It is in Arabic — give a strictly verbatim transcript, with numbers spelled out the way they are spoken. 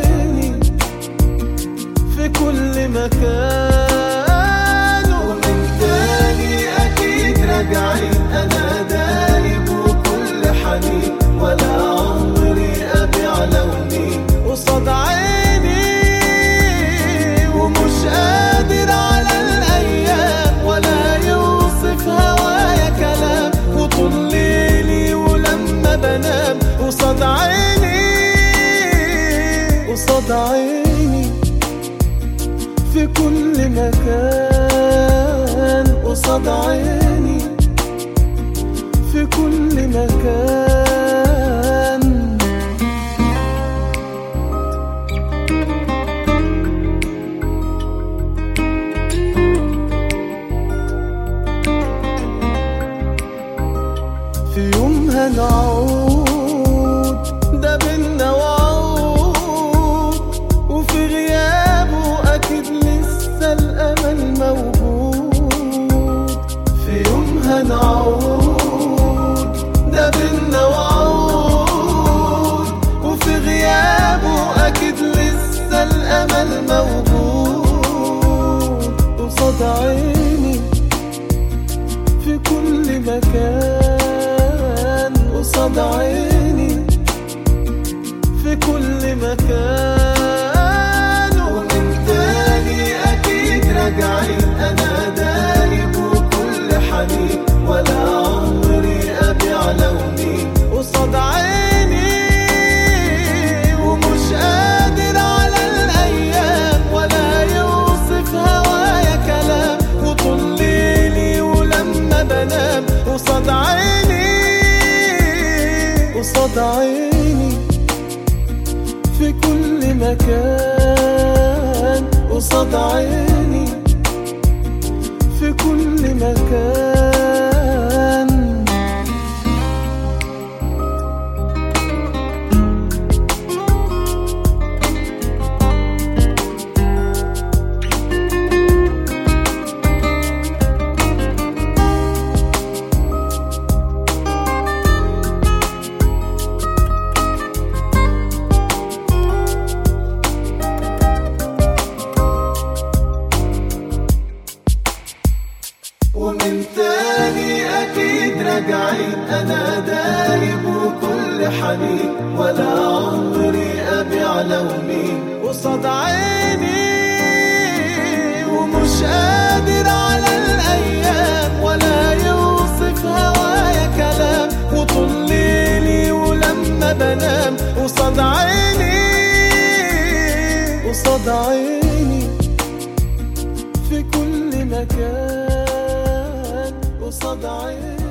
عيني في كل مكان. ومن تاني أكيد راجعين، أنا دايب وكل حنين، ولا عمري أبيع لوني قصاد عيني. ومش قادر على الأيام ولا يوصف هوايا كلام، وطول ليلي ولما بنام قصاد عيني قصاد عيني في كل مكان. قصاد عيني في كل مكان. في يوم هنعود ده بينا وعود، وفي غيابه أكيد لسه الأمل موجود. في يوم هنعود ده بينا وعود، وفي غيابه أكيد لسه الأمل موجود. قصاد عيني في كل مكان. قصاد عيني في كل مكان. ومن تاني أكيد راجعين، أنا دايب وكل حنين، ولا عمري أبيع لوني قصاد عيني. ومش قادر على الأيام ولا يوصف هوايا كلام، وطول ليلي ولما بنام قصاد عيني قصاد عيني في كل مكان. قصاد عيني في كل مكان. ومن تاني أكيد راجعين، أنا دايب وكل حنين، ولا عمري أبيع لوني قصاد عيني. ومش قادر على الأيام ولا يوصف هوايا كلام، وطول ليلي ولما بنام قصاد عيني قصاد عيني في كل مكان. قصاد عيني